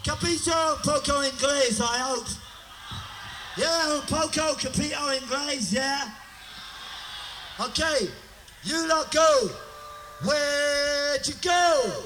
Capito un poco inglese, I hope. Yeah, un poco capito inglese, yeah? Okay, you lot go. Where'd you go?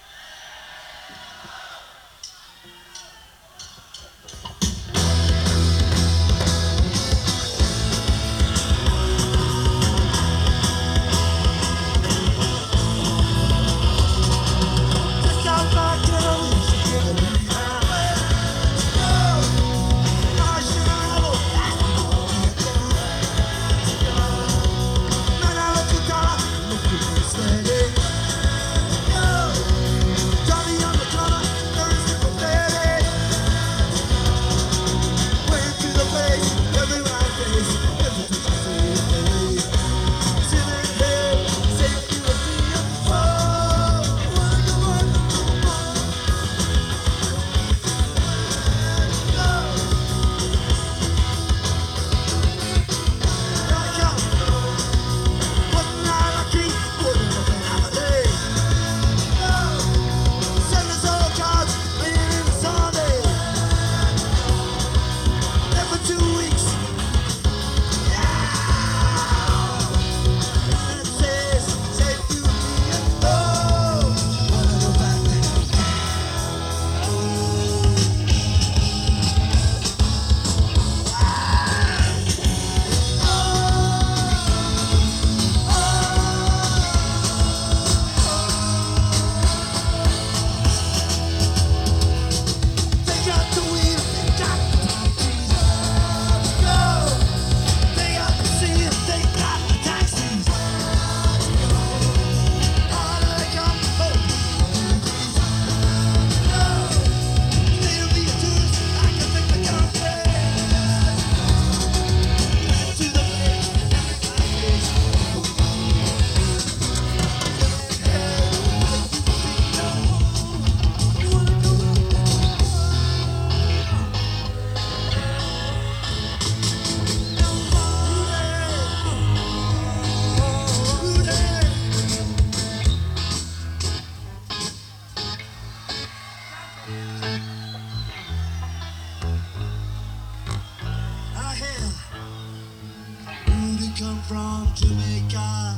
Come from Jamaica,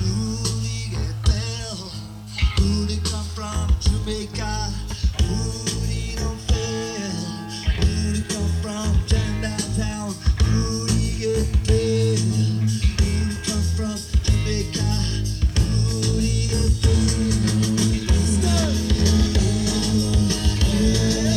who did he get there? Who did come from Jamaica? Who did he don't fail? Who did come from downtown? Who did he get there? Who did come from Jamaica? Who did he get there?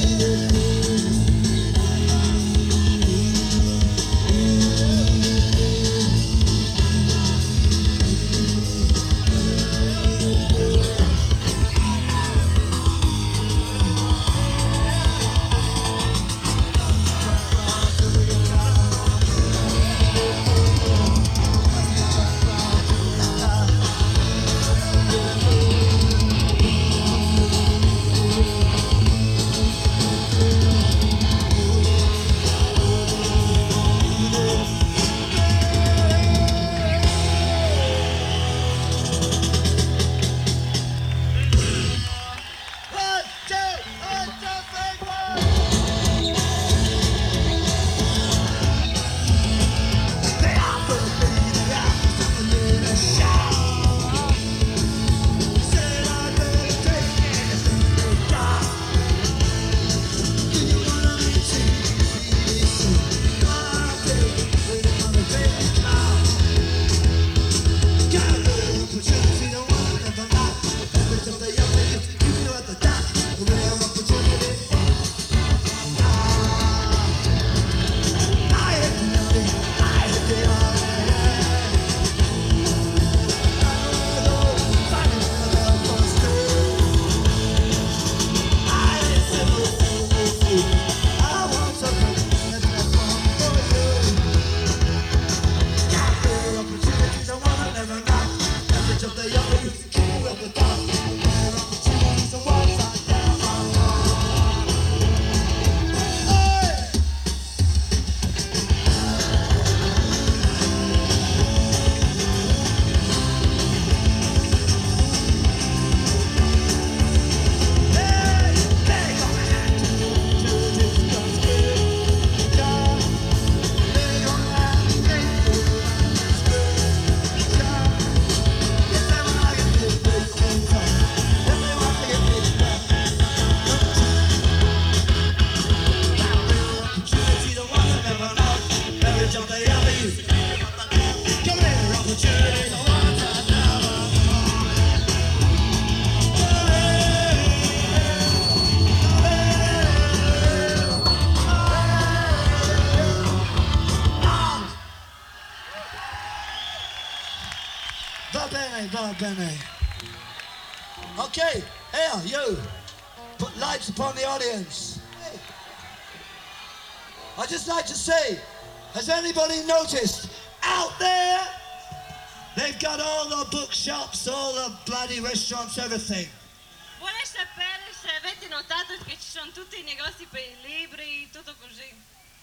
Benny. Okay, here, you. Put lights upon the audience. Hey. I'd just like to say, has anybody noticed out there? They've got all the bookshops, all the bloody restaurants, everything. Vuole sapere se avete notato che ci sono tutti i negozi per i